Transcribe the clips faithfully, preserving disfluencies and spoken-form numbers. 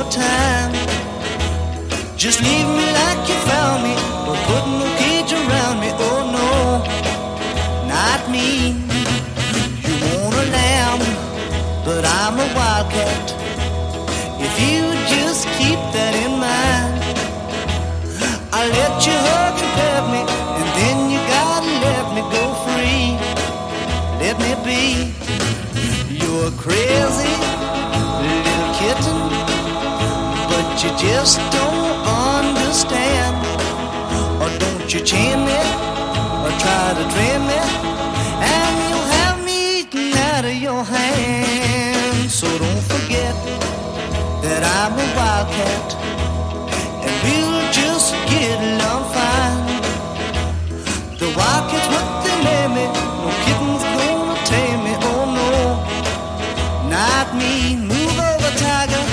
more time. Just leave me like you found me, but put no cage around me. Oh no, not me. You want a lamb, but I'm a wildcat. If you just keep that in mind, I let you hug and pet me, and then you gotta let me go free. Let me be. You're a crazy little kitten, but you just don't understand. Or don't you chain me, or try to train me, and you'll have me eaten out of your hand. So don't forget that I'm a wildcat, and we'll just get along fine. The wildcat's what they name me, no kitten's gonna tame me. Oh no, not me. Move over, tiger.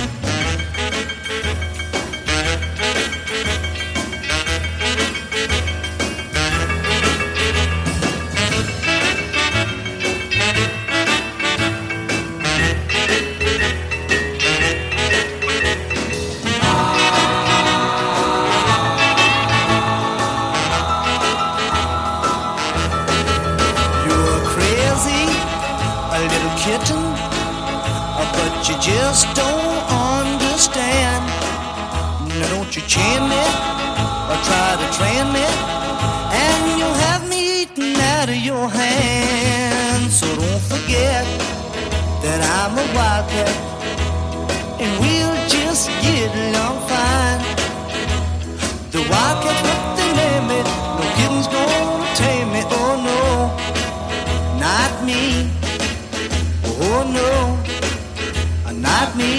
Kitten, but you just don't understand. Now don't you chain me, or try to train me, and you'll have me eaten out of your hand. So don't forget that I'm a wildcat, and we'll just get along fine. The wildcat's what they name me, no kitten's gonna tame me. Oh no, not me. Oh no, not me.